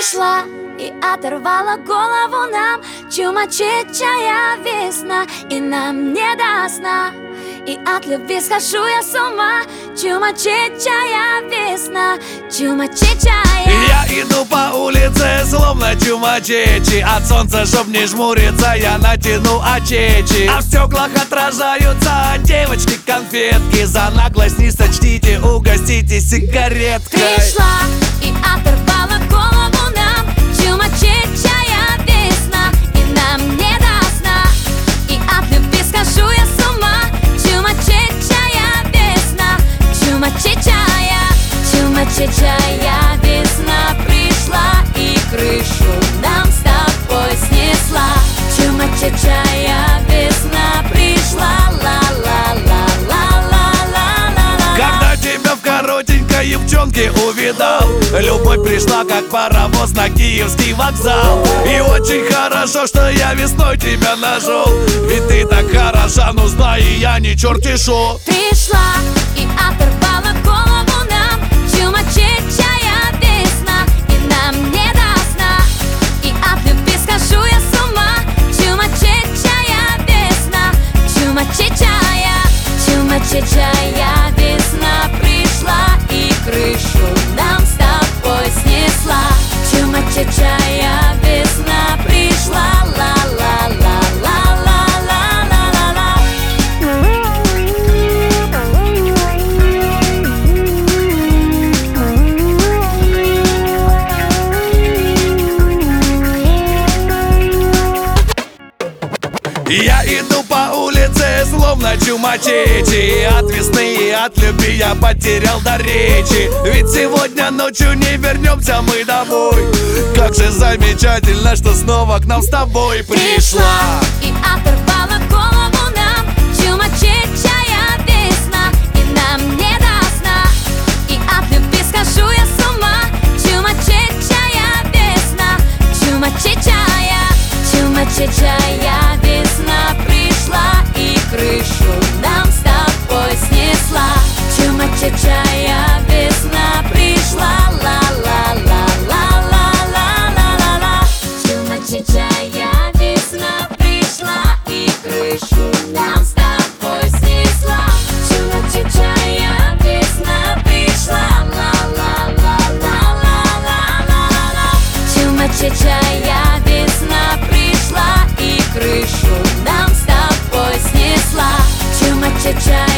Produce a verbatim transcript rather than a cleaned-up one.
Пришла и оторвала голову нам чумачечая весна, и нам не до сна. И от любви схожу я с ума. Чумачечая весна, чумачечая. Я иду по улице, словно чумачечи. От солнца, чтоб не жмуриться, я натяну очечи. А в стеклах отражаются девочки конфетки. За наглость не сочтите, угоститесь сигареткой. Пришла и оторвала голову нам чумачечая весна, и нам не до сна. И от любви схожу я с ума. Чумачечая весна, чумачечая, чумачечая весна пришла и крышу нам с тобой снесла. Чумачечая весна пришла, ла-ла-ла-ла-ла-ла-ла. Когда тебя в коротенькой юбчонке увидал, любовь пришла, как паровоз на Киевский вокзал. И очень хорошо, что я весной тебя нашел, ведь ты так хороша, ну знай, я не черти шо. Пришла и оторвала голову нам чумачечая весна, и нам не до сна. И от любви схожу я с ума. Чумачечая весна, чумачечая, чумачечая весна пришла и крышу нам с тобой снесла. Чумачечая весна пришла, ла-ла-ла-ла-ла-ла-ла-ла. Я иду по улице, словно чумачечи. И от весны, и от любви я потерял до речи. Ведь сегодня ночью не вернемся мы домой. Как же замечательно, что снова к нам с тобой пришла. И оторвала голову нам чумачечая весна, и нам не до сна. И от любви схожу я с ума. Чумачечая весна, чумачечая, чумачечая весна пришла и крышу нам с тобой снесла. Чумачечая весна пришла, ла-ла-ла-ла-ла-ла-ла-ла. Чумачечая весна пришла и крышу нам с тобой снесла. Чумачечая весна пришла, ла-ла-ла-ла-ла-ла-ла-ла. Чумачечая весна пришла и крышу нам с тобой снесла. Чумачечая